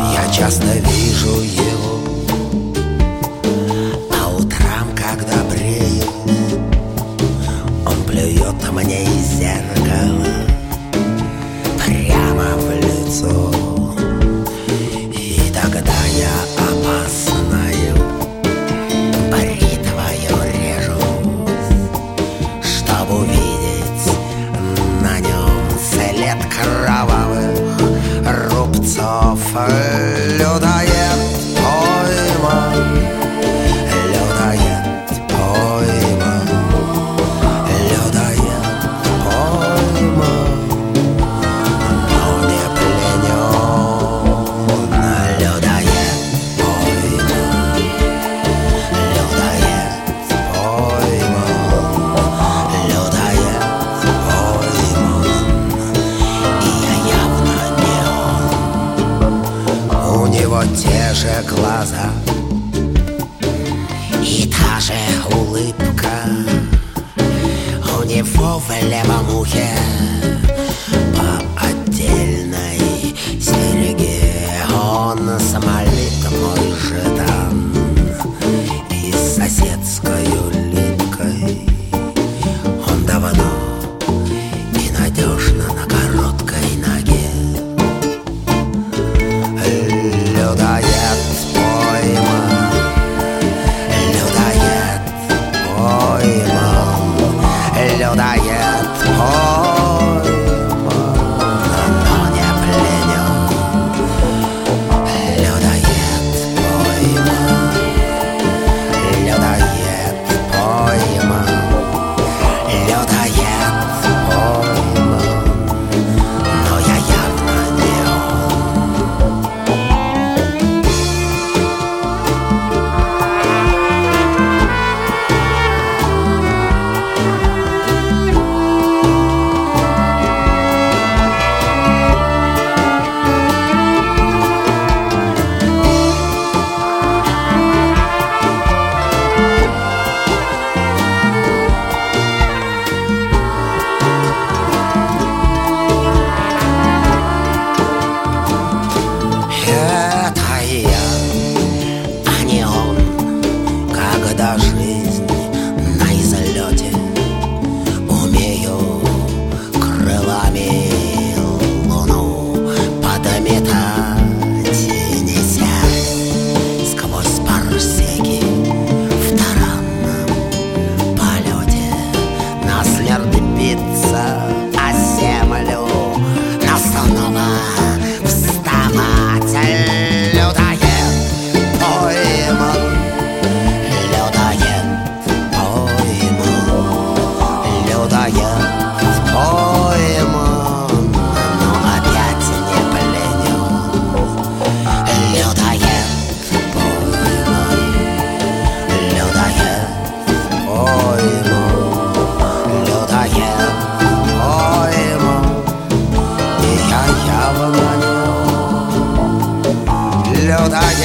Я часто вижу его по утрам, когда брею. Он плюет мне из зеркала прямо в лицо. И тогда я опасною бритвою режусь, чтоб увидеть на нем след кровавых рубцов. Людоед пойман, людоед пойман, людоед пойман, но не пленен. Людоед пойман, людоед пойман, людоед пойман, и я явно не он. У него те же глаза и та же улыбка. У него в левом ухе по отдельной серьге. Он смолит мой жетон и с соседскою липкой. Он давно и надежно на короткой ноге. Людоед пойман, людоед пойман, людоед пойман, но не пленен. Людоед пойман, людоед пойман, людоед пойман, но я явно не он. Это я, а не он, когда жизнь на излете. Умею крылами луну подметать, и несясь сквозь парсеки в таранном полете. На смерть биться о землю, но снова вставать. Людоед пойман, людоед пойман, людоед пойман, но опять не пленен. Людоед пойман, людоед пойман, людоед пойман, и я явно не он. Людоед